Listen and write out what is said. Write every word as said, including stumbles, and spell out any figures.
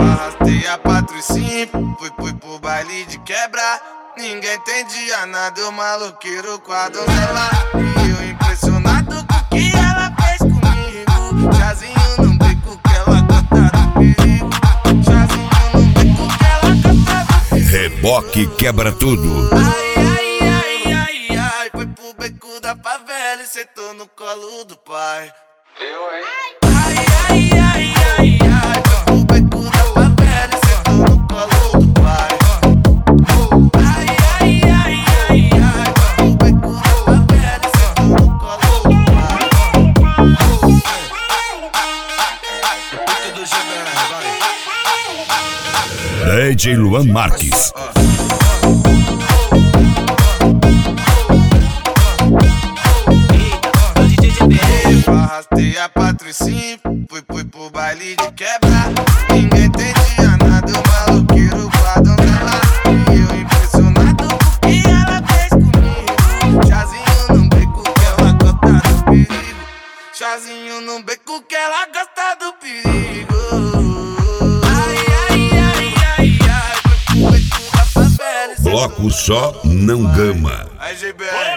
Arrastei a patricinha, fui, fui pro baile de quebra. Ninguém entendia nada, o maloqueiro com a donzela. E eu impressionado com o que ela fez comigo. Chazinho no beco que ela gosta do perigo. Chazinho no beco que ela gosta do perigo. Reboque quebra tudo. Ai, ai, ai, ai, ai. Foi pro beco da favela e sentou no colo do pai. Eu, hein? Ai, ai, ai, ai, ai. Foi pro beco da favela e sentou no colo do pai. Ai, ai, ai, ai, ai. Foi pro beco da favela e sentou no colo do pai. Beco do G B R, vai. D J Luan Marques. Arrastei a patricinha, fui, fui pro baile de quebra. Ninguém entendia nada, o maloqueiro com a donzela. E eu impressionado com o que ela fez comigo. Chazinho no beco que ela gosta do perigo. Chazinho no beco que ela gosta do perigo. Ai, ai, ai, ai, ai. Foi pro beco da favela e Bloco só não gama. Aí, G B R.